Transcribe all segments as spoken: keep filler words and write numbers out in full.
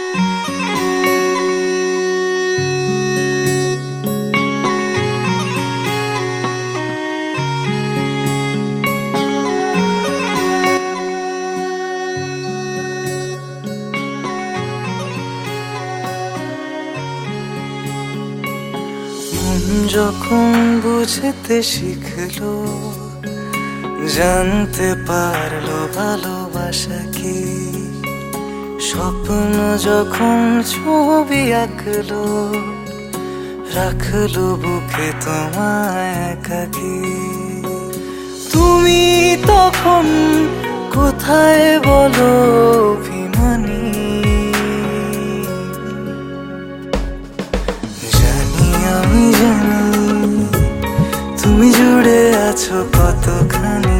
যখন বুঝতে শিখলো, জানতে পারলো ভালোবাসা কি, স্বপ্ন যখন ছবি আঁকলো, রাখলো বুকে তোমায় একাকী। তুমি তখন কোথায় বলো অভিমানী? জানি আমি জানি তুমি জুড়ে আছো কতখানি,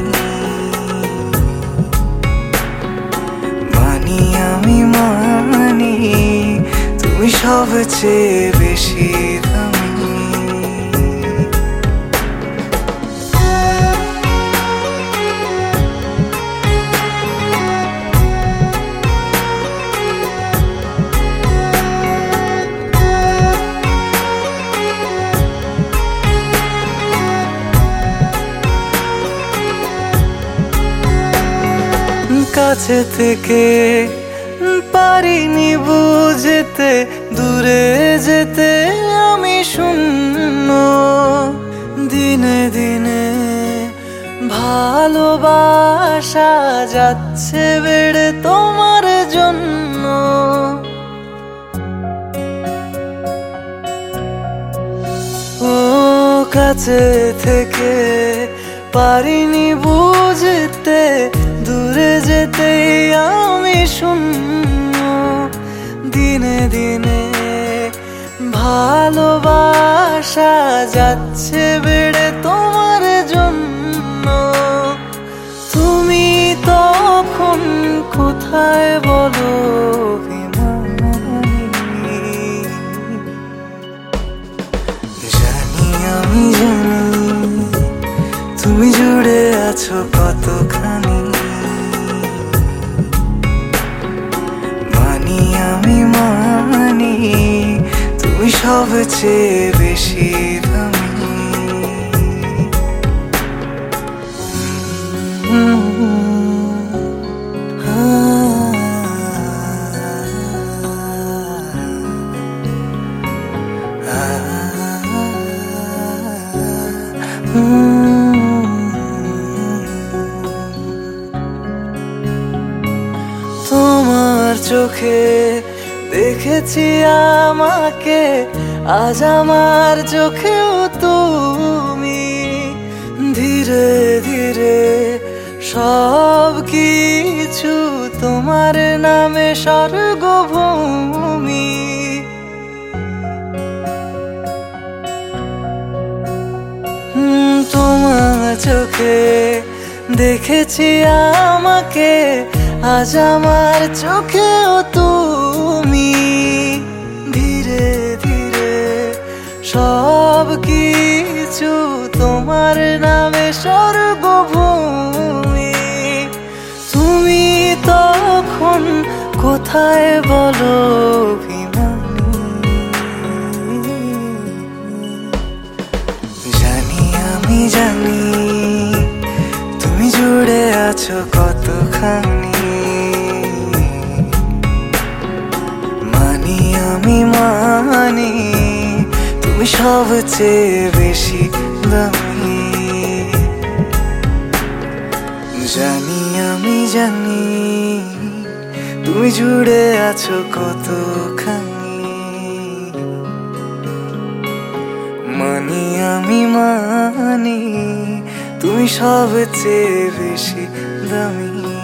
মানি আমি মানি তুমি সবচেয়ে বেশি দামি। কাছে থেকে পারিনি বুঝতে, দূরে যেতে আমি শূন্য। দিনে দিনে ভালোবাসা যাচ্ছে বেড়ে তোমার জন্য। ও কাছে থেকে পারিনি বুঝতে, দূরে যেতে আমি শূন্য। দিনে দিনে ভালোবাসা যাচ্ছে বেড়ে তোমার জন্য। তুমি তখন কোথায় বলো অভিমানী? জানি আমি জানি তুমি জুড়ে আছো কতখানি, মানি আমি মানি তুমি সবচেয়ে বেশি দামি। তোমার চোখে দেখেছি আমাকে, আজ আমার চোখেও তুমি। ধীরে ধীরে সব কিছু তোমার নামে স্বর্গভূমি। তোমার চোখে দেখেছি আমাকে, আজ আমার চোখেও তুমি। ধীরে ধীরে সব কিছু তোমার নামে স্বর্গভূমি। তুমি তখন কোথায় বলো অভিমানী? জানি আমি জানি তুমি জুড়ে আছো কতখানি, মানি আমি মানি তুমি সবচেয়ে বেশি দামি। জানি আমি জানি তুমি জুড়ে আছো কতখানি, মানি আমি মানি তুমি সবচেয়ে বেশি দামি।